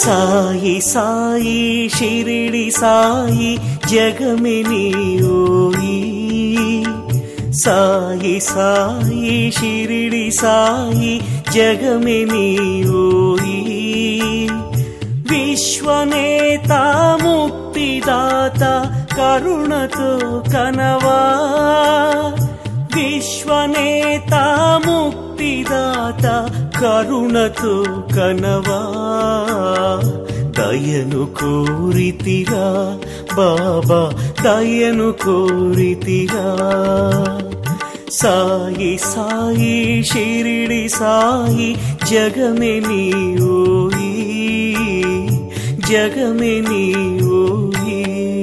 సాయి సాయి షిరిడి సాయి జగమే నీవోయి. సాయి సాయి షిరిడి సాయి జగమే నీవోయి. విశ్వనేత ముక్తిదాత కరుణతో కనవా. విశ్వనేత ముక్తిదాత కరుణతో కనవా. దయను కోరితిరా బాబా, దయను కోరితిరా. సాయి సాయి షిరిడి సాయి జగమే నీవోయి. జగమే నీవోయి.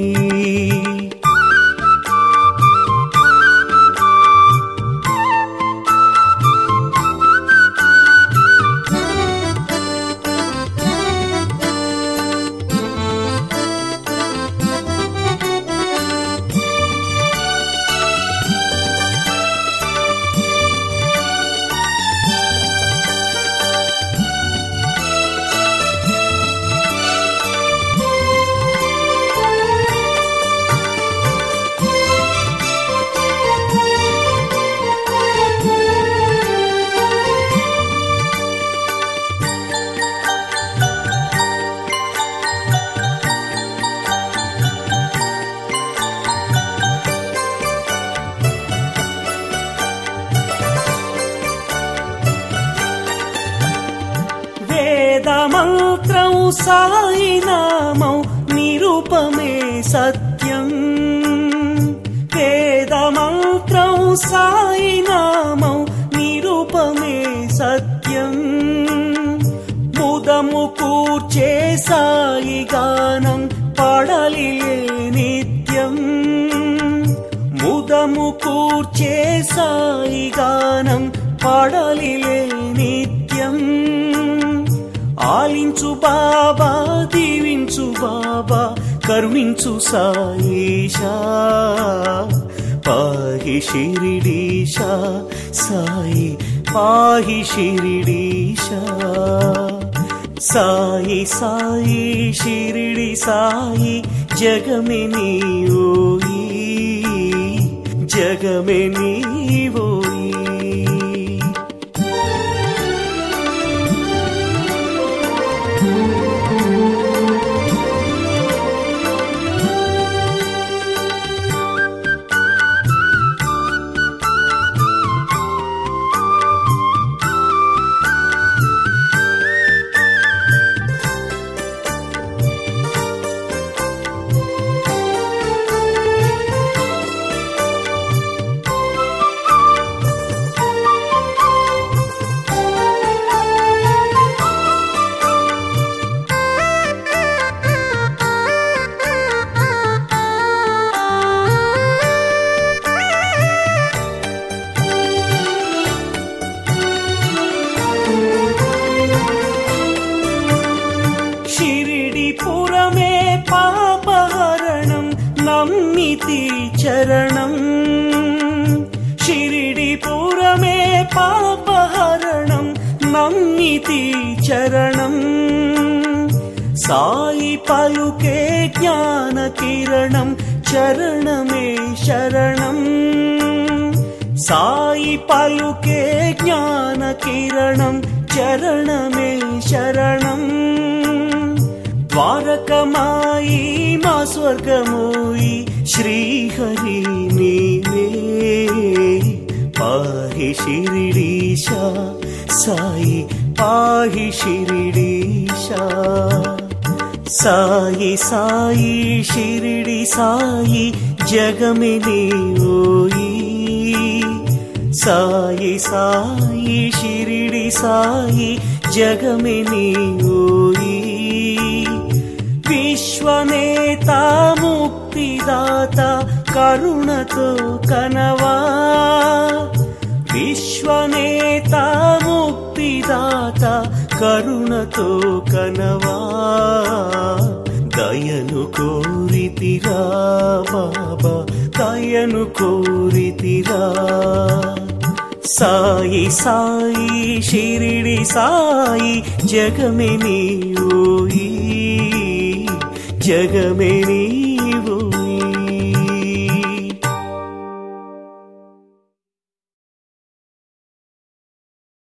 వేదమంత్రం సాయి నామం నిరూపమే సత్యం. వేదమంత్రం సాయి నామం నిరూపమే సత్యం. ముదము కూర్చే సాయి గానం పాడలిలే నిత్యం. ముదము కూర్చే సాయి గానం పాడలిలే నిత్యం. ఆలించు బాబా, దీవించు బాబా, కరుణించు సాయిషా. పాహి షిరిడీశా సాయి, పాహి షిరిడీశా. సాయి సాయి షిరిడి సాయి జగమే నీవోయి. జగమే నీవోయి. షిరిడిపురమే పాపహరణం నమ్మితి చరణం. షిరిడిపురమే పాపహరణం నమ్మితి చరణం. సాయి పలుకే జ్ఞాన కిరణం చరణమే శరణం. సాయి పలుకే జ్ఞాన కిరణం చరణమే శరణం. ద్వారకమాయి మా స్వర్గమోయి శ్రీహరి నీవే. పాహి షిరిడీశా సాయి, పాహి షిరిడీశా. సాయి సాయి షిరిడి సాయి జగమే నీవోయి. సాయి సాయి షిరిడి సాయి జగమే నీవోయి. విశ్వనేత ముక్తిదాత కరుణతో కనవా. విశ్వనేత ముక్తిదాత కరుణతో కనవా. దయను కోరితిరా బాబా, దయను కోరితిరా. సాయి సాయి షిరిడి సాయి జగమే నీ ఓయి జగమే నీ